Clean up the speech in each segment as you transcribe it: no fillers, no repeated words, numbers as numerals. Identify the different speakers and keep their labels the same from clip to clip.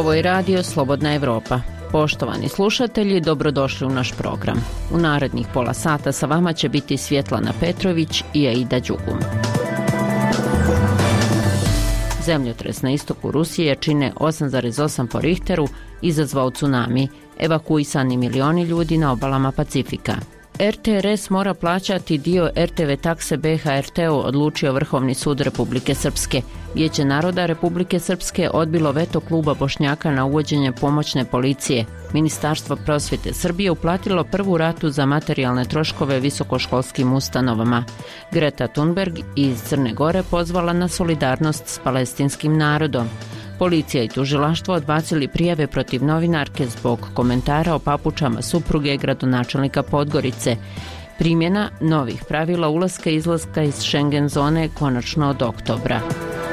Speaker 1: Ovo je radio Slobodna Evropa. Poštovani slušatelji, dobrodošli u naš program. U narednih pola sata sa vama će biti Svjetlana Petrović i Aida Đugum. Zemljotres na istoku Rusije čine 8,8 po Richteru izazvao tsunami, evakuisani milioni ljudi na obalama Pacifika. RTRS mora plaćati dio RTV takse BHRT-u, odlučio Vrhovni sud Republike Srpske. Vijeće naroda Republike Srpske odbilo veto kluba Bošnjaka na uvođenje pomoćne policije. Ministarstvo prosvjete Srbije uplatilo prvu ratu za materijalne troškove visokoškolskim ustanovama. Greta Thunberg iz Crne Gore pozvala na solidarnost s palestinskim narodom. Policija i tužilaštvo odbacili prijave protiv novinarke zbog komentara o papučama supruge gradonačelnika Podgorice. Primjena novih pravila ulaska i izlaska iz Schengen zone konačno od oktobra.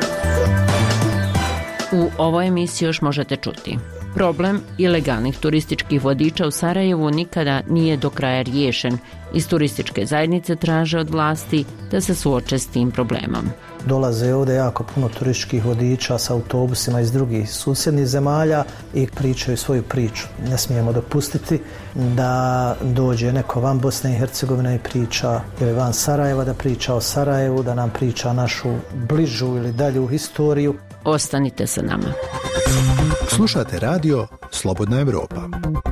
Speaker 1: U ovoj emisiji još možete čuti. Problem ilegalnih turističkih vodiča u Sarajevu nikada nije do kraja riješen. Iz turističke zajednice traže od vlasti da se suoče s tim problemom.
Speaker 2: Dolaze ovdje jako puno turističkih vodiča sa autobusima iz drugih susjednih zemalja i pričaju svoju priču. Ne smijemo dopustiti da dođe neko van Bosne i Hercegovine i priča, ili van Sarajeva da priča o Sarajevu, da nam priča našu bližu ili dalju historiju.
Speaker 1: Ostanite sa nama.
Speaker 3: Slušate radio Slobodna Evropa.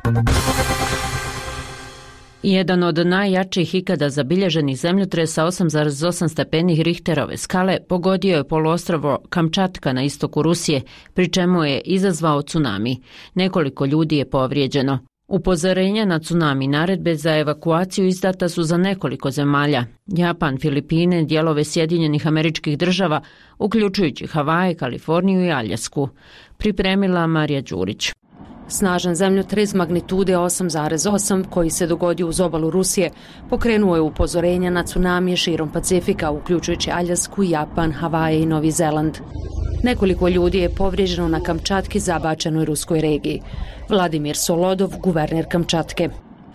Speaker 1: Jedan od najjačih ikada zabilježenih zemljotresa 8,8 stepeni Richterove skale pogodio je poluostrvo Kamčatka na istoku Rusije, pri čemu je izazvao tsunami. Nekoliko ljudi je povrijeđeno. Upozorenja na tsunami naredbe za evakuaciju izdata su za nekoliko zemalja: Japan, Filipine, dijelove Sjedinjenih Američkih Država, uključujući Havaje, Kaliforniju i Aljasku. Pripremila Marija Đurić.
Speaker 4: Snažan zemljotres magnitude 8,8 koji se dogodio uz obalu Rusije pokrenuo je upozorenja na tsunamije širom Pacifika, uključujući Aljasku, Japan, Havaje i Novi Zeland. Nekoliko ljudi je povrijeđeno na Kamčatki, zabačenoj ruskoj regiji. Vladimir Solodov, guverner Kamčatke.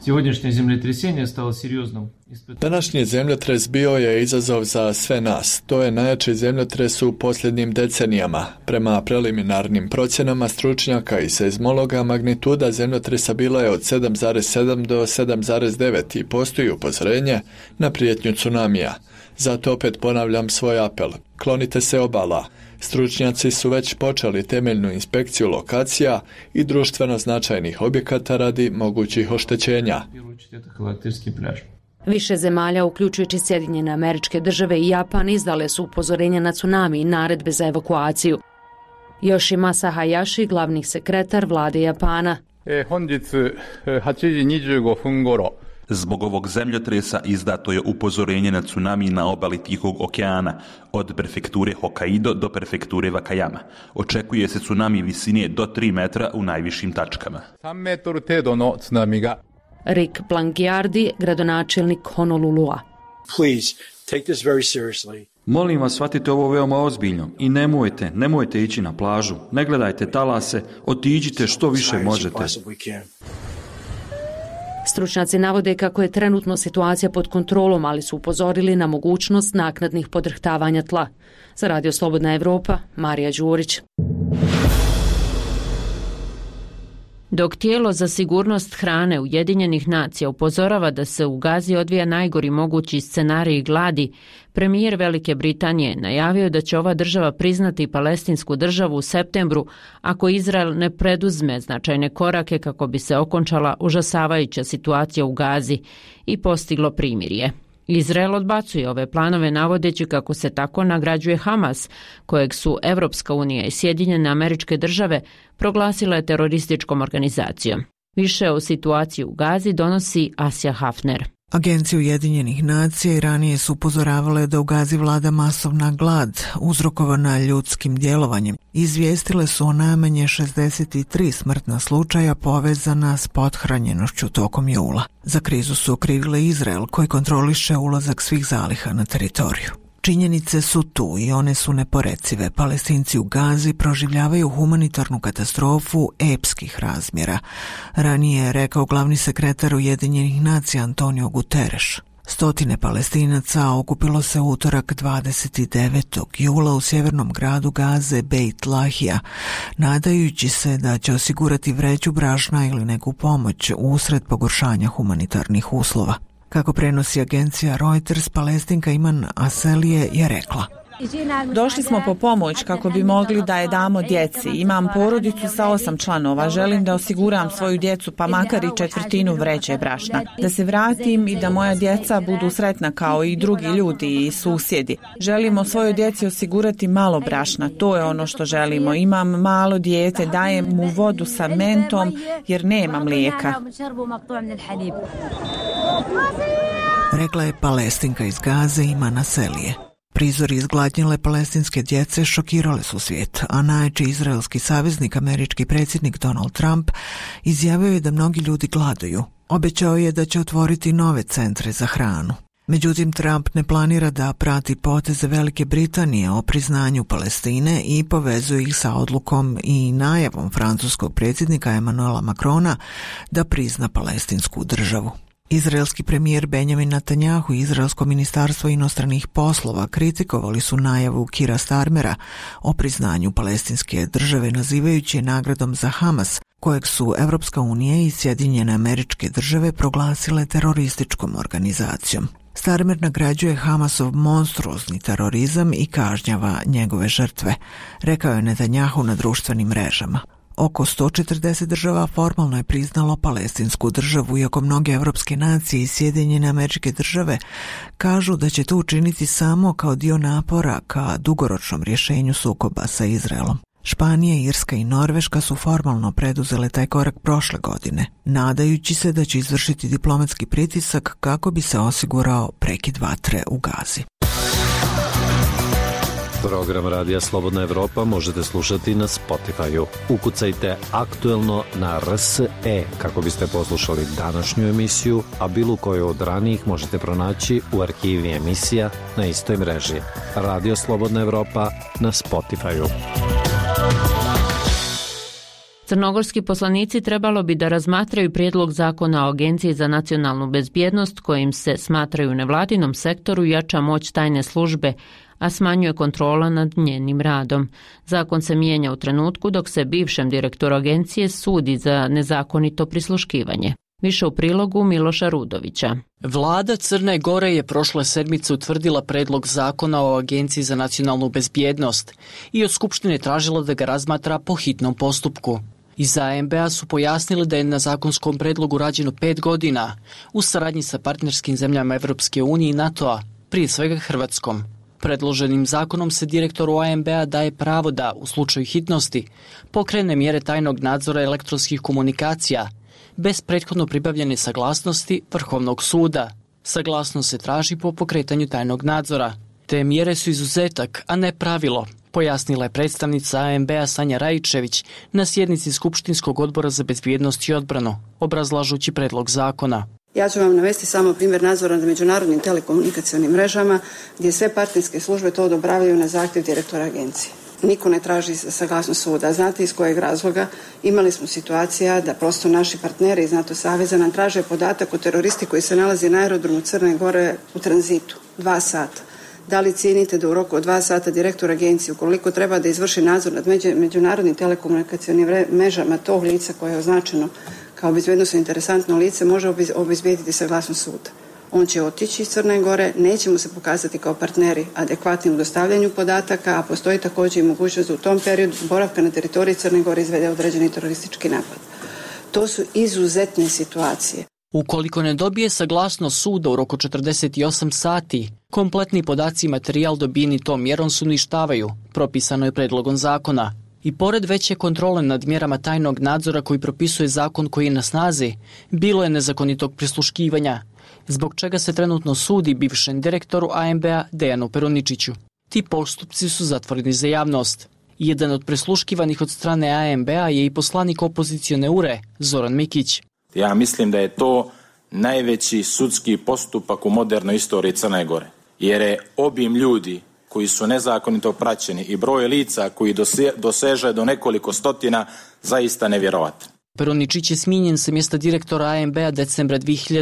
Speaker 5: Današnji zemljotres bio je izazov za sve nas. To je najjači zemljotres u posljednjim decenijama. Prema preliminarnim procjenama stručnjaka i seizmologa, magnituda zemljotresa bila je od 7,7 do 7,9 i postoji upozorenje na prijetnju tsunamija. Zato opet ponavljam svoj apel. Klonite se obala. Stručnjaci su već počeli temeljnu inspekciju lokacija i društveno značajnih objekata radi mogućih oštećenja.
Speaker 4: Više zemalja, uključujući Sjedinjene Američke Države i Japan, izdale su upozorenja na tsunami i naredbe za evakuaciju. Yoshimasa Hayashi, glavni sekretar vlade Japana.
Speaker 6: Zbog ovog zemljotresa izdato je upozorenje na tsunami na obali Tihog okeana, od prefekture Hokkaido do prefekture Wakayama. Očekuje se tsunami visine do 3 metra u najvišim tačkama.
Speaker 4: Rick Blangiardi, gradonačelnik Honolulua.
Speaker 7: Molim vas, shvatite ovo veoma ozbiljno i nemojte ići na plažu, ne gledajte talase, otiđite što više možete.
Speaker 4: Stručnjaci navode kako je trenutno situacija pod kontrolom, ali su upozorili na mogućnost naknadnih podrhtavanja tla. Za Radio Slobodna Evropa, Marija Đurić.
Speaker 1: Dok tijelo za sigurnost hrane Ujedinjenih nacija upozorava da se u Gazi odvija najgori mogući scenarij gladi, premijer Velike Britanije najavio da će ova država priznati palestinsku državu u septembru ako Izrael ne preduzme značajne korake kako bi se okončala užasavajuća situacija u Gazi i postiglo primirje. Izrael odbacuje ove planove navodeći kako se tako nagrađuje Hamas, kojeg su Evropska unija i Sjedinjene Američke Države proglasile terorističkom organizacijom. Više o situaciji u Gazi donosi Asja Hafner.
Speaker 8: Agencije Ujedinjenih nacija i ranije su upozoravale da u Gazi vlada masovna glad uzrokovana ljudskim djelovanjem. Izvijestile su o najmanje 63 smrtna slučaja povezana s pothranjenošću tokom jula. Za krizu su okrivile Izrael koji kontroliše ulazak svih zaliha na teritoriju. Činjenice su tu i one su neporecive. Palestinci u Gazi proživljavaju humanitarnu katastrofu epskih razmjera. Ranije je rekao glavni sekretar Ujedinjenih nacija Antonio Guterres. Stotine Palestinaca okupilo se utorak 29. jula u sjevernom gradu Gaze Beit Lahija, nadajući se da će osigurati vreću brašna ili neku pomoć usred pogoršanja humanitarnih uslova. Kako prenosi agencija Reuters, Palestinka Iman Aselije je rekla:
Speaker 9: Došli smo po pomoć kako bi mogli da je damo djeci. Imam porodicu sa 8 članova. Želim da osiguram svoju djecu pa makar i 1/4 vreće brašna. Da se vratim i da moja djeca budu sretna kao i drugi ljudi i susjedi. Želimo svojoj djeci osigurati malo brašna. To je ono što želimo. Imam malo dijete, dajem mu vodu sa mentom jer nema mlijeka.
Speaker 8: Rekla je Palestinka iz Gaze Iman Aselije. Prizori izgladnjele palestinske djece šokirale su svijet, a najjači izraelski saveznik, američki predsjednik Donald Trump, izjavio je da mnogi ljudi gladuju. Obećao je da će otvoriti nove centre za hranu. Međutim, Trump ne planira da prati poteze Velike Britanije o priznanju Palestine i povezuje ih sa odlukom i najavom francuskog predsjednika Emmanuela Macrona da prizna palestinsku državu. Izraelski premijer Benjamin Netanjahu i Izraelsko ministarstvo inostranih poslova kritikovali su najavu Kira Starmera o priznanju palestinske države, nazivajući je nagradom za Hamas, kojeg su Evropska unija i Sjedinjene Američke Države proglasile terorističkom organizacijom. Starmer nagrađuje Hamasov monstruozni terorizam i kažnjava njegove žrtve, rekao je Netanjahu na društvenim mrežama. Oko 140 država formalno je priznalo palestinsku državu, iako mnoge evropske nacije i Sjedinjene Američke Države kažu da će to učiniti samo kao dio napora ka dugoročnom rješenju sukoba sa Izraelom. Španija, Irska i Norveška su formalno preduzele taj korak prošle godine, nadajući se da će izvršiti diplomatski pritisak kako bi se osigurao prekid vatre u Gazi.
Speaker 10: Program Radija Slobodna Evropa možete slušati na Spotify-u. Ukucajte Aktuelno na RSE kako biste poslušali današnju emisiju, a bilo koju od ranijih možete pronaći u arhivi emisija na istoj mreži. Radio Slobodna Evropa na Spotify-u.
Speaker 1: Crnogorski poslanici trebalo bi da razmatraju prijedlog zakona o Agenciji za nacionalnu bezbjednost kojim se smatraju nevladinom sektoru jača moć tajne službe, a smanjuje kontrola nad njenim radom. Zakon se mijenja u trenutku dok se bivšem direktoru agencije sudi za nezakonito prisluškivanje. Više u prilogu Miloša Rudovića.
Speaker 11: Vlada Crne Gore je prošle sedmice utvrdila predlog zakona o Agenciji za nacionalnu bezbjednost i od Skupštine tražila da ga razmatra po hitnom postupku. Iz ANB-a su pojasnili da je na zakonskom predlogu rađeno 5 godina u saradnji sa partnerskim zemljama Evropske unije i NATO-a, prije svega Hrvatskom. Predloženim zakonom se direktoru ANB-a daje pravo da, u slučaju hitnosti, pokrene mjere tajnog nadzora elektronskih komunikacija, bez prethodno pribavljene saglasnosti Vrhovnog suda. Saglasnost se traži po pokretanju tajnog nadzora. Te mjere su izuzetak, a ne pravilo, pojasnila je predstavnica ANB-a Sanja Rajičević na sjednici Skupštinskog odbora za bezbjednost i odbranu, obrazlažući predlog zakona.
Speaker 12: Ja ću vam navesti samo primjer nadzora nad međunarodnim telekomunikacionim mrežama, gdje sve partnerske službe to odobravaju na zahtjev direktora agencije. Niko ne traži saglasnost suda. Znate iz kojeg razloga? Imali smo situacija da prosto naši partneri iz NATO saveza nam traže podatak o teroristi koji se nalazi na aerodromu Crne Gore u tranzitu. 2 sata. Da li cijenite da u roku od 2 sata direktor agencije, ukoliko treba da izvrši nadzor nad međunarodnim telekomunikacionim mrežama tog lica koje je označeno kao bezbjednosno interesantno lice, može obezbijediti saglasnost suda? On će otići iz Crne Gore, neće mu se pokazati kao partneri adekvatni u dostavljanju podataka, a postoji također i mogućnost da u tom periodu boravka na teritoriji Crne Gore izvede određeni teroristički napad. To su izuzetne situacije.
Speaker 11: Ukoliko ne dobije saglasnost suda u roku 48 sati, kompletni podaci i materijal dobijeni tom mjerom se uništavaju, propisano je predlogom zakona. I pored veće kontrole nad mjerama tajnog nadzora koji propisuje zakon koji je na snazi, bilo je nezakonitog prisluškivanja, zbog čega se trenutno sudi bivšem direktoru ANB-a Dejanu Peruničiću. Ti postupci su zatvoreni za javnost. Jedan od prisluškivanih od strane ANB-a je i poslanik opozicione URE, Zoran Mikić.
Speaker 13: Ja mislim da je to najveći sudski postupak u modernoj istoriji Crne Gore, jer je obim ljudi koji su nezakonito praćeni i broj lica koji doseže do nekoliko stotina zaista nevjerovatan.
Speaker 11: Peroničić je smijenjen sa mjesta direktora ANB-a decembra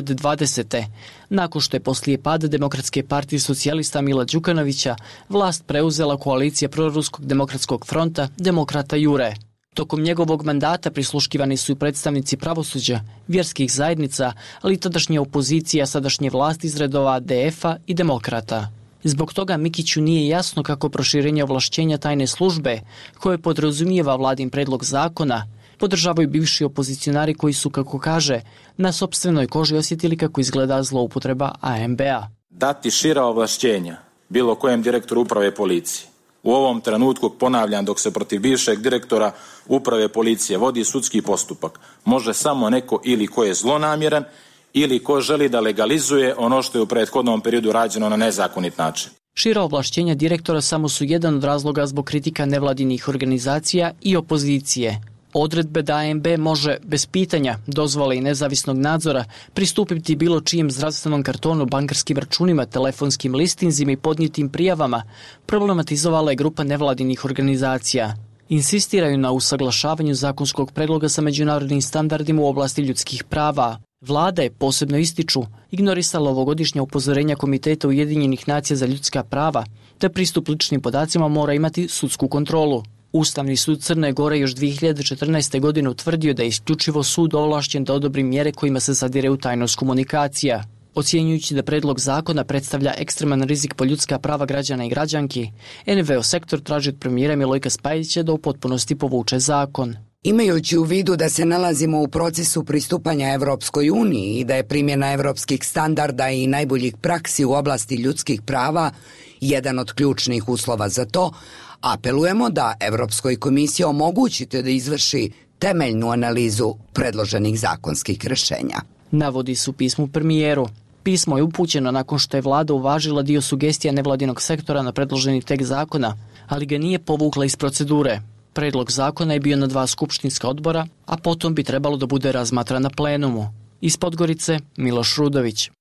Speaker 11: 2020. Nakon što je poslije pada Demokratske partije socijalista Mila Đukanovića vlast preuzela koalicija proruskog demokratskog fronta Demokrata Jure. Tokom njegovog mandata prisluškivani su i predstavnici pravosuđa, vjerskih zajednica, ali i tadašnje opozicija, sadašnje vlasti iz redova DF-a i Demokrata. Zbog toga Mikiću nije jasno kako proširenje ovlašćenja tajne službe, koje podrazumijeva vladin predlog zakona, podržavaju bivši opozicionari koji su, kako kaže, na sopstvenoj koži osjetili kako izgleda zloupotreba ANB-a.
Speaker 13: Dati šira ovlašćenja bilo kojem direktoru uprave policije. U ovom trenutku, ponavljam, dok se protiv bivšeg direktora uprave policije vodi sudski postupak, može samo neko ili ko je zlonamjeran ili ko želi da legalizuje ono što je u prethodnom periodu rađeno na nezakonit način.
Speaker 11: Šira ovlašćenja direktora samo su jedan od razloga zbog kritika nevladinih organizacija i opozicije. Odredbe da ANB može bez pitanja, dozvole i nezavisnog nadzora pristupiti bilo čijem zdravstvenom kartonu, bankarskim računima, telefonskim listinzima i podnijetim prijavama problematizovala je grupa nevladinih organizacija. Insistiraju na usaglašavanju zakonskog predloga sa međunarodnim standardima u oblasti ljudskih prava. Vlada je, posebno ističu, ignorisala ovogodišnja upozorenja Komiteta Ujedinjenih nacija za ljudska prava, da pristup ličnim podacima mora imati sudsku kontrolu. Ustavni sud Crne Gore još 2014. godine utvrdio da je isključivo sud ovlašćen da odobri mjere kojima se zadire u tajnost komunikacija. Ocjenjujući da predlog zakona predstavlja ekstreman rizik po ljudska prava građana i građanki, NVO sektor traži od premijera Milojka Spajića da u potpunosti povuče zakon.
Speaker 14: Imajući u vidu da se nalazimo u procesu pristupanja Evropskoj uniji i da je primjena evropskih standarda i najboljih praksi u oblasti ljudskih prava jedan od ključnih uslova za to, apelujemo da Evropskoj komisiji omogućite da izvrši temeljnu analizu predloženih zakonskih rješenja.
Speaker 11: Navodi su pismu premijeru. Pismo je upućeno nakon što je vlada uvažila dio sugestija nevladinog sektora na predloženi tekst zakona, ali ga nije povukla iz procedure. Predlog zakona je bio na 2 skupštinska odbora, a potom bi trebalo da bude razmatran na plenumu. Iz Podgorice, Miloš Rudović.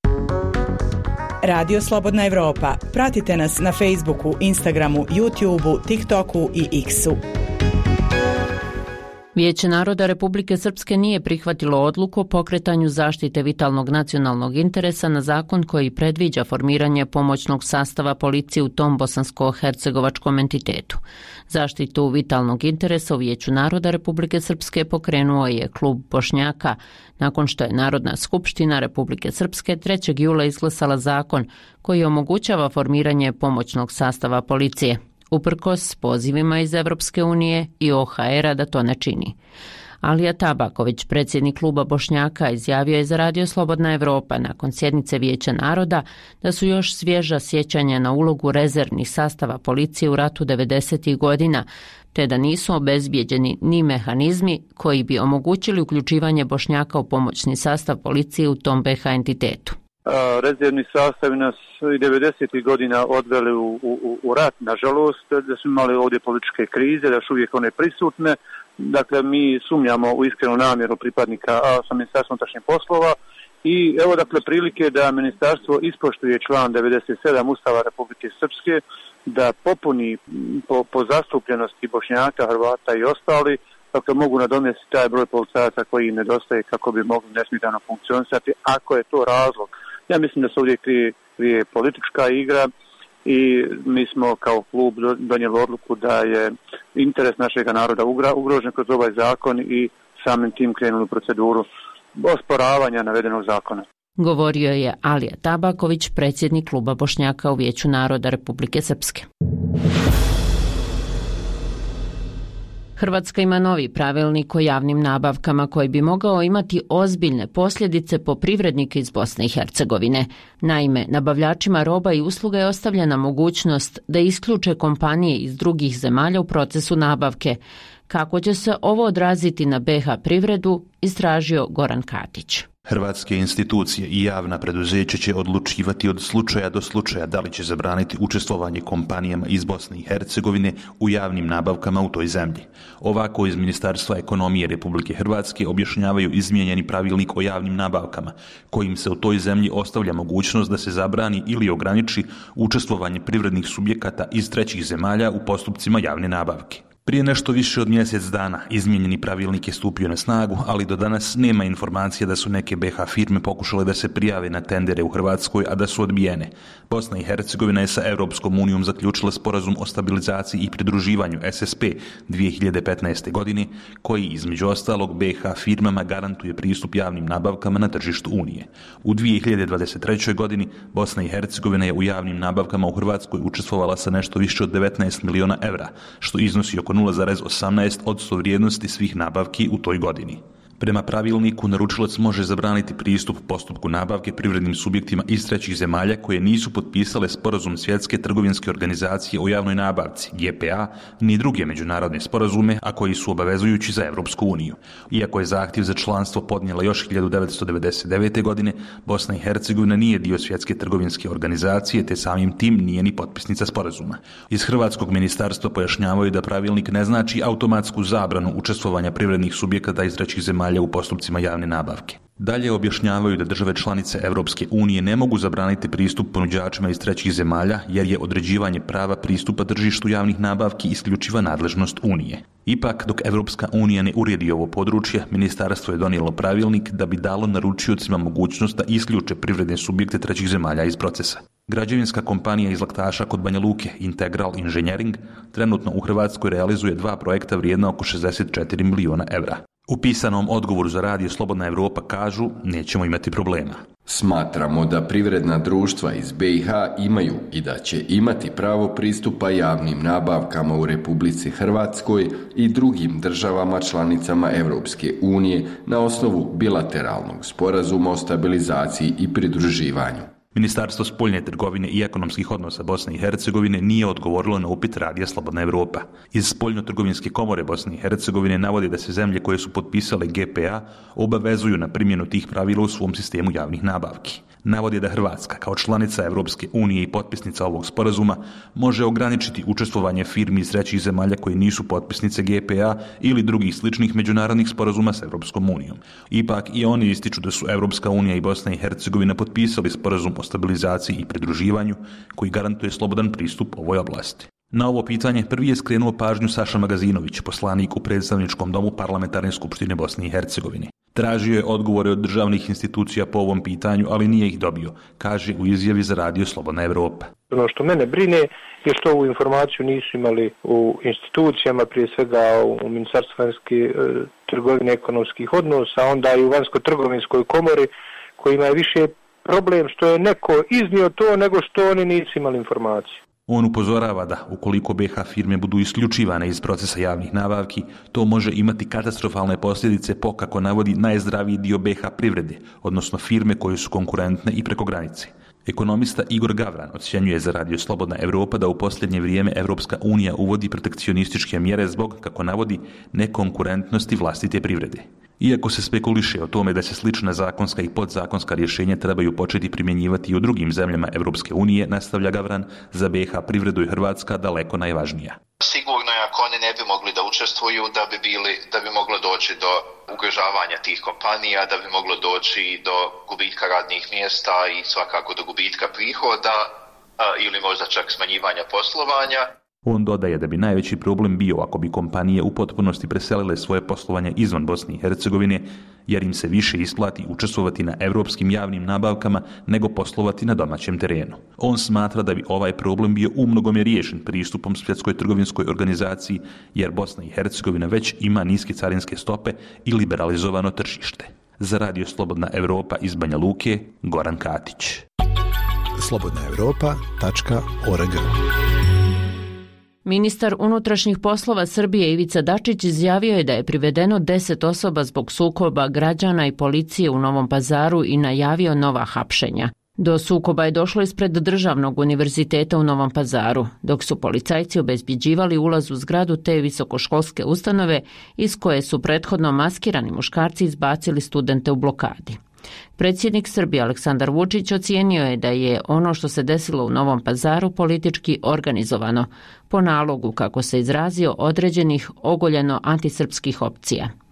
Speaker 15: Radio Slobodna Evropa. Pratite nas na Facebooku, Instagramu, YouTubeu, TikToku i X-u.
Speaker 1: Vijeće naroda Republike Srpske nije prihvatilo odluku o pokretanju zaštite vitalnog nacionalnog interesa na zakon koji predviđa formiranje pomoćnog sastava policije u tom bosansko-hercegovačkom entitetu. Zaštitu vitalnog interesa u Vijeću naroda Republike Srpske pokrenuo je klub Bošnjaka nakon što je Narodna skupština Republike Srpske 3. jula izglasala zakon koji omogućava formiranje pomoćnog sastava policije, uprkos pozivima iz Evropske unije i OHR-a da to ne čini. Alija Tabaković, predsjednik kluba Bošnjaka, izjavio je za Radio Slobodna Evropa nakon sjednice Vijeća naroda da su još svježa sjećanja na ulogu rezervnih sastava policije u ratu 90. godina, te da nisu obezbijeđeni ni mehanizmi koji bi omogućili uključivanje Bošnjaka u pomoćni sastav policije u tom BiH entitetu.
Speaker 16: Rezervni sastavi nas i 90. godina odveli u rat, nažalost, da smo imali ovdje političke krize, da su uvijek one prisutne. Dakle, mi sumnjamo u iskrenu namjeru pripadnika sa Ministarstvom unutrašnjih poslova i evo dakle prilike da ministarstvo ispoštuje član 97 Ustava Republike Srpske, da popuni po zastupljenosti Bošnjaka, Hrvata i ostali, dakle mogu nadomjestiti taj broj policajaca koji im nedostaje kako bi mogli nesmetano funkcionisati, ako je to razlog. Ja mislim da se ovdje krije politička igra i mi smo kao klub donijeli odluku da je interes našeg naroda ugrožen kroz ovaj zakon i samim tim krenuli u proceduru osporavanja navedenog zakona.
Speaker 1: Govorio je Alija Tabaković, predsjednik kluba Bošnjaka u Vijeću naroda Republike Srpske. Hrvatska ima novi pravilnik o javnim nabavkama koji bi mogao imati ozbiljne posljedice po privrednike iz Bosne i Hercegovine. Naime, nabavljačima roba i usluga je ostavljena mogućnost da isključe kompanije iz drugih zemalja u procesu nabavke. Kako će se ovo odraziti na BiH privredu, istražio Goran Katić.
Speaker 6: Hrvatske institucije i javna preduzeća će odlučivati od slučaja do slučaja da li će zabraniti učestvovanje kompanijama iz Bosne i Hercegovine u javnim nabavkama u toj zemlji. Ovako iz Ministarstva ekonomije Republike Hrvatske objašnjavaju izmijenjeni pravilnik o javnim nabavkama, kojim se u toj zemlji ostavlja mogućnost da se zabrani ili ograniči učestvovanje privrednih subjekata iz trećih zemalja u postupcima javne nabavke. Prije nešto više od mjesec dana izmijenjeni pravilnik je stupio na snagu, ali do danas nema informacija da su neke BiH firme pokušale da se prijave na tendere u Hrvatskoj, a da su odbijene. Bosna i Hercegovina je sa Europskom unijom zaključila sporazum o stabilizaciji i pridruživanju SSP 2015. godine, koji između ostalog BiH firmama garantuje pristup javnim nabavkama na tržištu Unije. U 2023. godini Bosna i Hercegovina je u javnim nabavkama u Hrvatskoj učestvovala sa nešto više od 19 miliona evra, što iznosi oko 0,18% vrijednosti svih nabavki u toj godini. Prema pravilniku, naručilac može zabraniti pristup postupku nabavke privrednim subjektima iz trećih zemalja koje nisu potpisale sporazum Svjetske trgovinske organizacije o javnoj nabavci, GPA, ni druge međunarodne sporazume, a koji su obavezujući za Europsku uniju. Iako je zahtjev za članstvo podnijela još 1999. godine, Bosna i Hercegovina nije dio Svjetske trgovinske organizacije, te samim tim nije ni potpisnica sporazuma. Iz Hrvatskog ministarstva pojašnjavaju da pravilnik ne znači automatsku zabranu učestvovanja privrednih subjekata iz trećih zemalja u postupcima javne nabavke. Dalje objašnjavaju da države članice Europske unije ne mogu zabraniti pristup ponuđačima iz trećih zemalja, jer je određivanje prava pristupa tržištu javnih nabavki isključiva nadležnost Unije. Ipak, dok Europska unija ne uredi ovo područje, ministarstvo je donijelo pravilnik da bi dalo naručiocima mogućnost da isključe privredne subjekte trećih zemalja iz procesa. Građevinska kompanija iz Laktaša kod Banja Luke, Integral Engineering, trenutno u Hrvatskoj realizuje 2 projekta vrijedna oko 64 miliona evra. U pisanom odgovoru za Radio Slobodna Evropa kažu, nećemo imati problema.
Speaker 17: Smatramo da privredna društva iz BiH imaju i da će imati pravo pristupa javnim nabavkama u Republici Hrvatskoj i drugim državama članicama Europske unije na osnovu bilateralnog sporazuma o stabilizaciji i pridruživanju.
Speaker 6: Ministarstvo spoljne trgovine i ekonomskih odnosa Bosne i Hercegovine nije odgovorilo na upit Radija Slobodna Evropa. Iz Spoljno-trgovinske komore Bosne i Hercegovine navodi da se zemlje koje su potpisale GPA obavezuju na primjenu tih pravila u svom sistemu javnih nabavki. Navodi da Hrvatska, kao članica Europske unije i potpisnica ovog sporazuma, može ograničiti učestvovanje firmi iz trećih zemalja koje nisu potpisnice GPA ili drugih sličnih međunarodnih sporazuma s Europskom unijom. Ipak i oni ističu da su Europska unija i Bosna i Hercegovina potpisali sporazum o stabilizaciji i pridruživanju koji garantuje slobodan pristup ovoj oblasti. Na ovo pitanje prvi je skrenuo pažnju Saša Magazinović, poslanik u predstavničkom domu Parlamentarne skupštine Bosne i Hercegovine. Tražio je odgovore od državnih institucija po ovom pitanju, ali nije ih dobio, kaže u izjavi za Radio Slobodna Evropa.
Speaker 18: Ono što mene brine je što ovu informaciju nisu imali u institucijama, prije svega u Ministarstvu vanjske trgovine ekonomskih odnosa, onda i u Vanjsko-trgovinskoj komori, kojima je više problem što je neko iznio to nego što oni nisu imali informaciju.
Speaker 6: On upozorava da, ukoliko BiH firme budu isključivane iz procesa javnih nabavki, to može imati katastrofalne posljedice po, kako navodi, najzdraviji dio BiH privrede, odnosno firme koje su konkurentne i preko granice. Ekonomista Igor Gavran ocjenjuje za Radio Slobodna Evropa da u posljednje vrijeme Europska unija uvodi protekcionističke mjere zbog, kako navodi, nekonkurentnosti vlastite privrede. Iako se spekuliše o tome da se slična zakonska i podzakonska rješenja trebaju početi primjenjivati i u drugim zemljama Europske unije, nastavlja Gavran, za BiH privredu je Hrvatska daleko najvažnija.
Speaker 19: Sigurno je ako oni ne bi mogli da učestvuju, da bi moglo doći do ugrožavanja tih kompanija, da bi moglo doći do gubitka radnih mjesta i svakako do gubitka prihoda ili možda čak smanjivanja poslovanja.
Speaker 6: On dodaje da bi najveći problem bio ako bi kompanije u potpunosti preselile svoje poslovanje izvan Bosne i Hercegovine, jer im se više isplati učestvovati na europskim javnim nabavkama nego poslovati na domaćem terenu. On smatra da bi ovaj problem bio umnogome riješen pristupom Svjetskoj trgovinskoj organizaciji, jer Bosna i Hercegovina već ima niske carinske stope i liberalizovano tržište. Za Radio Slobodna Evropa iz Banja Luke, Goran Katić.
Speaker 3: slobodnaevropa.org.
Speaker 1: Ministar unutrašnjih poslova Srbije Ivica Dačić izjavio je da je privedeno 10 osoba zbog sukoba građana i policije u Novom Pazaru i najavio nova hapšenja. Do sukoba je došlo ispred Državnog univerziteta u Novom Pazaru, dok su policajci obezbjeđivali ulaz u zgradu te visokoškolske ustanove iz koje su prethodno maskirani muškarci izbacili studente u blokadi. Predsjednik Srbije Aleksandar Vučić ocijenio je da je ono što se desilo u Novom Pazaru politički organizovano, po nalogu, kako se izrazio, određenih ogoljeno antisrpskih opcija.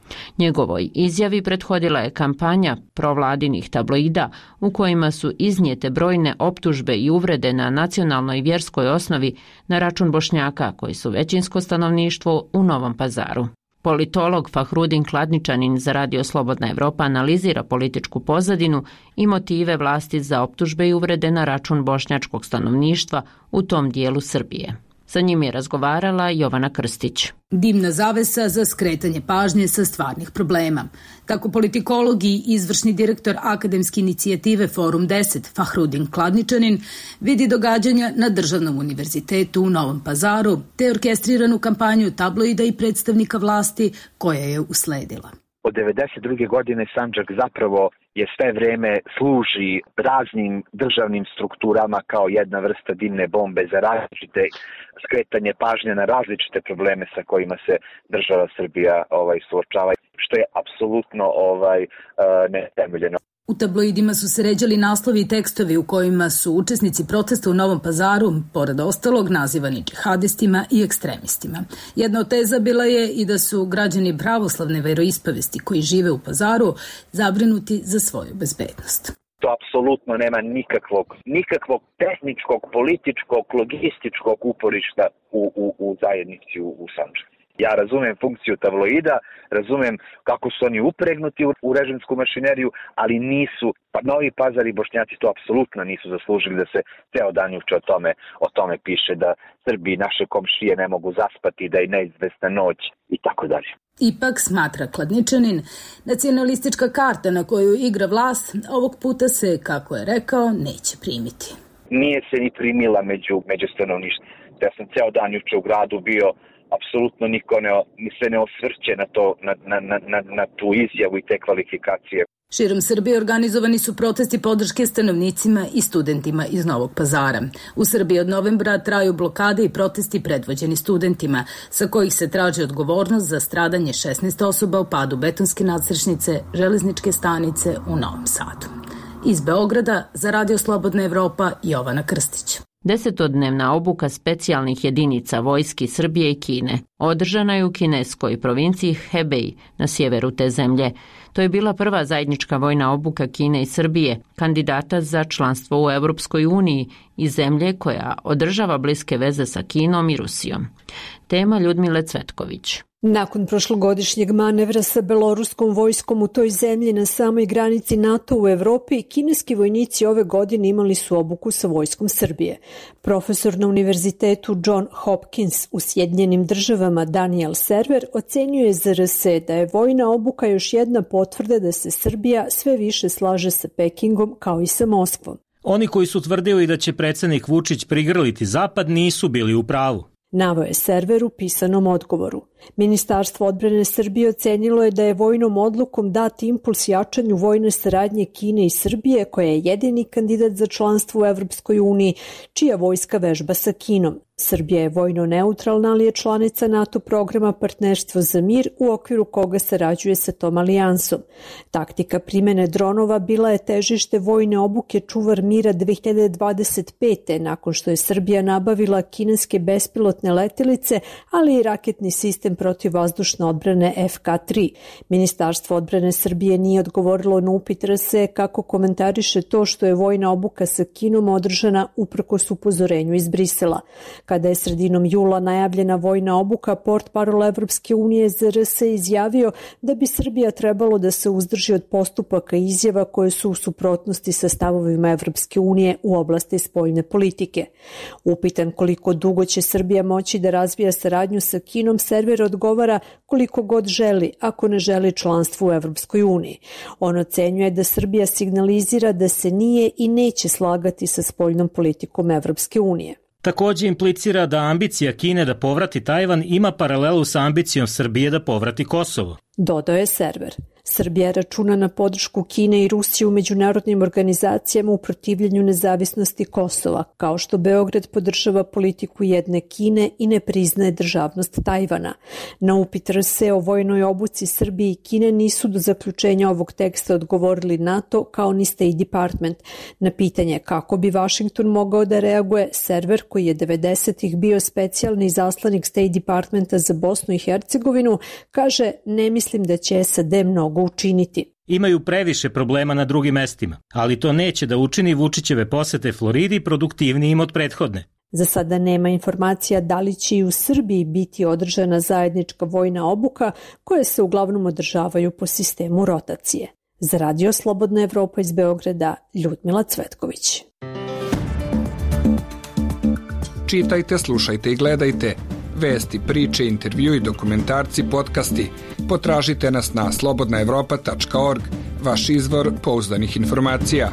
Speaker 1: Njegovoj izjavi prethodila je kampanja provladinih tabloida u kojima su iznijete brojne optužbe i uvrede na nacionalnoj i vjerskoj osnovi na račun Bošnjaka koji su većinsko stanovništvo u Novom Pazaru. Politolog Fahrudin Kladničanin za Radio Slobodna Evropa analizira političku pozadinu i motive vlasti za optužbe i uvrede na račun bošnjačkog stanovništva u tom dijelu Srbije. Sa njim je razgovarala Jovana Krstić.
Speaker 20: Dimna zavesa za skretanje pažnje sa stvarnih problema. Tako politikolog i izvršni direktor akademske inicijative Forum 10 Fahrudin Kladničanin vidi događanja na Državnom univerzitetu u Novom Pazaru te orkestriranu kampanju tabloida i predstavnika vlasti koja je usledila.
Speaker 21: Od 1992. godine Sandžak zapravo je sve vreme služi raznim državnim strukturama kao jedna vrsta dimne bombe za različite skretanje pažnje na različite probleme sa kojima se država Srbija suočava, što je apsolutno netemeljeno.
Speaker 20: U tabloidima su se ređali naslovi i tekstovi u kojima su učesnici protesta u Novom Pazaru, pored ostalog, nazivani džihadistima i ekstremistima. Jedna od teza bila je i da su građani pravoslavne veroispovesti koji žive u Pazaru zabrinuti za svoju bezbednost.
Speaker 21: To apsolutno nema nikakvog tehničkog, političkog, logističkog uporišta u zajednici u Sandžaku. Ja razumem funkciju tabloida, razumem kako su oni upregnuti u režimsku mašineriju, ali nisu, Novi Pazar i Bošnjaci to apsolutno nisu zaslužili da se ceo dan juče o tome piše, da Srbi i naše komšije ne mogu zaspati, da je neizvesna noć i tako dalje.
Speaker 20: Ipak, smatra Kladničanin, nacionalistička karta na koju igra vlast ovog puta se, kako je rekao, neće primiti.
Speaker 21: Nije se ni primila među stanovništvom. Ja sam ceo dan juče u gradu bio, apsolutno niko se ne osvrće na tu izjavu i te kvalifikacije.
Speaker 20: Širom Srbije organizovani su protesti podrške stanovnicima i studentima iz Novog Pazara. U Srbiji od novembra traju blokade i protesti predvođeni studentima, sa kojih se traži odgovornost za stradanje 16 osoba u padu betonske nadstrešnice železničke stanice u Novom Sadu. Iz Beograda za Radio Slobodna Evropa Jovana Krstić.
Speaker 1: 10-dnevna obuka specijalnih jedinica vojski Srbije i Kine održana je u kineskoj provinciji Hebei na sjeveru te zemlje. To je bila prva zajednička vojna obuka Kine i Srbije, kandidata za članstvo u Europskoj uniji i zemlje koja održava bliske veze sa Kinom i Rusijom. Tema Ljudmile Cvetković.
Speaker 22: Nakon prošlogodišnjeg manevra sa beloruskom vojskom u toj zemlji na samoj granici NATO u Evropi, kineski vojnici ove godine imali su obuku sa vojskom Srbije. Profesor na univerzitetu John Hopkins u Sjedinjenim Državama Daniel Server ocenjuje za RS da je vojna obuka još jedna potvrda da se Srbija sve više slaže sa Pekingom kao i sa Moskvom.
Speaker 23: Oni koji su tvrdili da će predsjednik Vučić prigrliti Zapad nisu bili u pravu.
Speaker 22: Naveo je Server u pisanom odgovoru. Ministarstvo odbrane Srbije ocenilo je da je vojnom odlukom dat impuls jačanju vojne saradnje Kine i Srbije, koja je jedini kandidat za članstvo u Evropskoj uniji, čija vojska vežba sa Kinom. Srbija je vojno neutralna, ali je članica NATO programa Partnerstvo za mir, u okviru koga sarađuje sa tom alijansom. Taktika primjene dronova bila je težište vojne obuke Čuvar mira 2025. nakon što je Srbija nabavila kineske bespilotne letelice, ali i raketni sistem protivvazdušne odbrane FK-3. Ministarstvo odbrane Srbije nije odgovorilo na upit RS kako komentariše to što je vojna obuka sa Kinom održana uprkos upozorenju iz Brisela. Kada je sredinom jula najavljena vojna obuka, portparol Evropske unije za RS izjavio da bi Srbija trebalo da se uzdrži od postupaka i izjava koje su u suprotnosti sa stavovima Evropske unije u oblasti spoljne politike. Upitan koliko dugo će Srbija moći da razvija saradnju sa Kinom, Server odgovara koliko god želi, ako ne želi članstvo u Evropskoj uniji. On ocenjuje da Srbija signalizira da se nije i neće slagati sa spoljnom politikom Evropske unije.
Speaker 23: Također implicira da ambicija Kine da povrati Tajvan ima paralelu sa ambicijom Srbije da povrati Kosovo.
Speaker 22: Dodao je Server. Srbija računa na podršku Kine i Rusije u međunarodnim organizacijama u protivljenju nezavisnosti Kosova, kao što Beograd podržava politiku jedne Kine i ne priznaje državnost Tajvana. Na upit RSE o vojnoj obuci Srbije i Kine nisu do zaključenja ovog teksta odgovorili NATO kao ni State Department. Na pitanje kako bi Washington mogao da reaguje, server koji je 90-ih bio specijalni izaslanik State Departmenta za Bosnu i Hercegovinu kaže: ne mislim da će SAD mnogo učiniti.
Speaker 23: Imaju previše problema na drugim mestima, ali to neće da učini Vučićeve posete Floridi produktivnijim od prethodne.
Speaker 22: Za sada nema informacija da li će i u Srbiji biti održana zajednička vojna obuka koje se uglavnom održavaju po sistemu rotacije. Za Radio Slobodna Evropa iz Beograda, Ljudmila Cvetković.
Speaker 2: Čitajte, slušajte i gledajte. Vesti, priče, intervjui, dokumentarci, podcasti. Potražite nas na slobodnaevropa.org, vaš izvor pouzdanih informacija.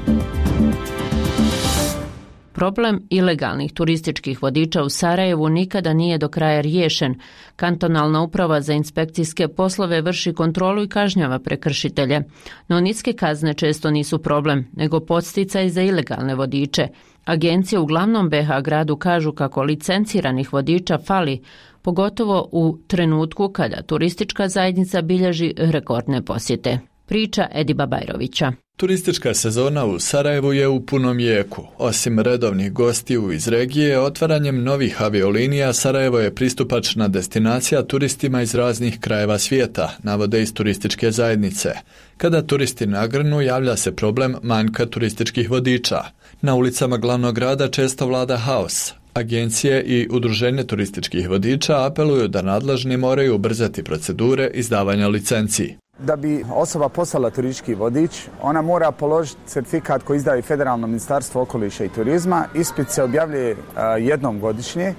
Speaker 1: Problem ilegalnih turističkih vodiča u Sarajevu nikada nije do kraja riješen. Kantonalna uprava za inspekcijske poslove vrši kontrolu i kažnjava prekršitelje. No niske kazne često nisu problem, nego podsticaj za ilegalne vodiče. Agencije u glavnom BiH gradu kažu kako licenciranih vodiča fali, pogotovo u trenutku kada turistička zajednica bilježi rekordne posjete. Priča Ediba Bajrovića.
Speaker 5: Turistička sezona u Sarajevu je u punom jeku. Osim redovnih gostiju iz regije, otvaranjem novih aviolinija Sarajevo je pristupačna destinacija turistima iz raznih krajeva svijeta, navode iz turističke zajednice. Kada turisti nagrnu, javlja se problem manjka turističkih vodiča. Na ulicama glavnog grada često vlada haos. Agencije i udruženje turističkih vodiča apeluju da nadležni moraju ubrzati procedure izdavanja licenciji.
Speaker 7: Da bi osoba postala turistički vodič, ona mora položiti certifikat koji izdaje Federalno ministarstvo okoliša i turizma. Ispit se objavljuje jednom godišnje.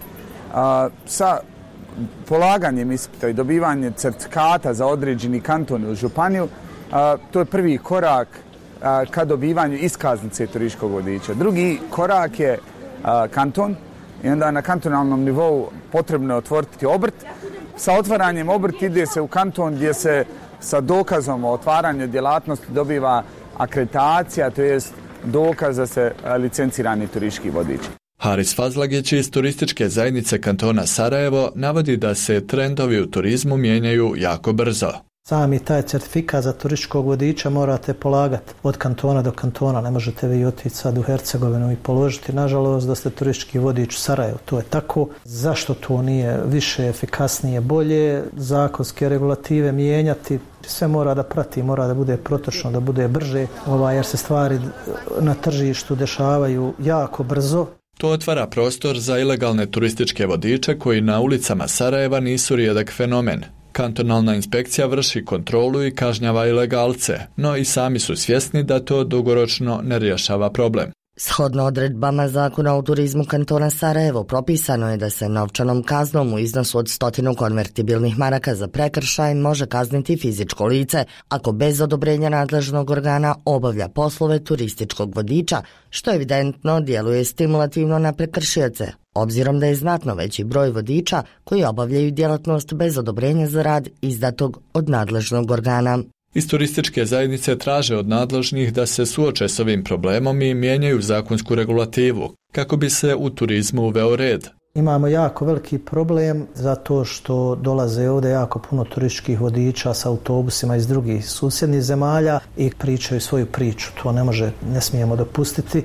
Speaker 7: Sa polaganjem ispita i dobivanjem certifikata za određeni kanton ili županiju, to je prvi korak ka dobivanju iskaznice turističkog vodiča. Drugi korak je kanton i onda na kantonalnom nivou potrebno je otvoriti obrt. Sa otvaranjem obrta ide se u kanton gdje se sa dokazom o otvaranju djelatnosti dobiva akreditacija, to jest dokaz da se licencirani turistički vodič.
Speaker 5: Haris Fazlagić iz turističke zajednice kantona Sarajevo navodi da se trendovi u turizmu mijenjaju jako brzo.
Speaker 24: Sami taj certifikat za turističkog vodiča morate polagati od kantona do kantona. Ne možete vi otići sad u Hercegovinu i položiti, nažalost, da ste turistički vodič u Sarajevu. To je tako. Zašto to nije više, efikasnije, bolje? Zakonske regulative mijenjati. Sve mora da prati, mora da bude protočno, da bude brže, jer se stvari na tržištu dešavaju jako brzo.
Speaker 5: To otvara prostor za ilegalne turističke vodiče koji na ulicama Sarajeva nisu rijedak fenomen. Kantonalna inspekcija vrši kontrolu i kažnjava ilegalce, no i sami su svjesni da to dugoročno ne rješava problem.
Speaker 25: Shodno odredbama Zakona o turizmu kantona Sarajevo propisano je da se novčanom kaznom u iznosu od 100 konvertibilnih maraka za prekršaj može kazniti fizičko lice ako bez odobrenja nadležnog organa obavlja poslove turističkog vodiča, što evidentno djeluje stimulativno na prekršioce, obzirom da je znatno veći broj vodiča koji obavljaju djelatnost bez odobrenja za rad izdatog od nadležnog organa.
Speaker 5: Iz turističke zajednice traže od nadležnih da se suoče s ovim problemom i mijenjaju zakonsku regulativu, kako bi se u turizmu uveo red.
Speaker 24: Imamo jako veliki problem zato što dolaze ovdje jako puno turističkih vodiča sa autobusima iz drugih susjednih zemalja i pričaju svoju priču. To ne smijemo dopustiti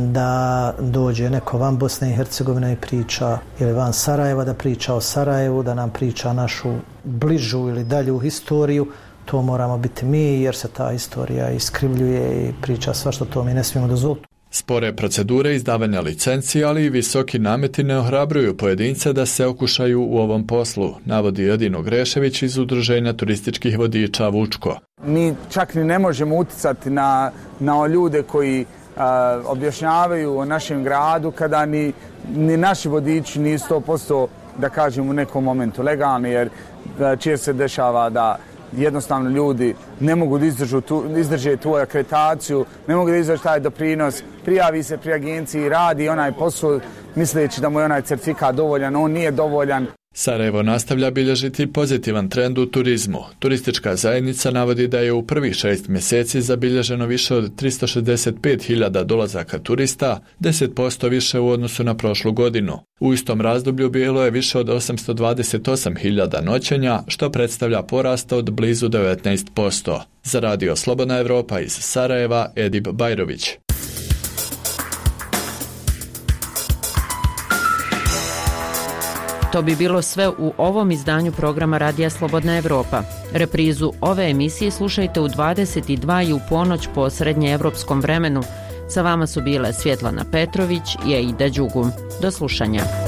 Speaker 24: da dođe neko van Bosne i Hercegovine i priča, ili van Sarajeva da priča o Sarajevu, da nam priča našu bližu ili dalju historiju. To moramo biti mi jer se ta istorija iskrivljuje i priča svašta, to mi ne smijemo dozvoliti.
Speaker 5: Spore procedure izdavanja licenci, ali i visoki nameti ne ohrabruju pojedince da se okušaju u ovom poslu, navodi Edino Grešević iz Udruženja turističkih vodiča Vučko.
Speaker 7: Mi čak ni ne možemo uticati na ljude koji objašnjavaju o našem gradu kada ni naši vodiči nisu 100%, da kažem, u nekom momentu legalni, jer čije se dešava da jednostavno ljudi ne mogu da izdrže tu akreditaciju, ne mogu da izdrže taj doprinos, prijavi se pri agenciji, radi onaj posao misleći da mu je onaj certifikat dovoljan, on nije dovoljan.
Speaker 5: Sarajevo nastavlja bilježiti pozitivan trend u turizmu. Turistička zajednica navodi da je u prvih 6 mjeseci zabilježeno više od 365.000 dolazaka turista, 10% više u odnosu na prošlu godinu. U istom razdoblju bilo je više od 828.000 noćenja, što predstavlja porast od blizu 19%. Za Radio Slobodna Evropa iz Sarajeva, Edip Bajrović.
Speaker 1: To bi bilo sve u ovom izdanju programa Radija Slobodna Evropa. Reprizu ove emisije slušajte u 22 i u ponoć po srednjeevropskom vremenu. Sa vama su bile Svjetlana Petrović i Aida Đugum. Do slušanja.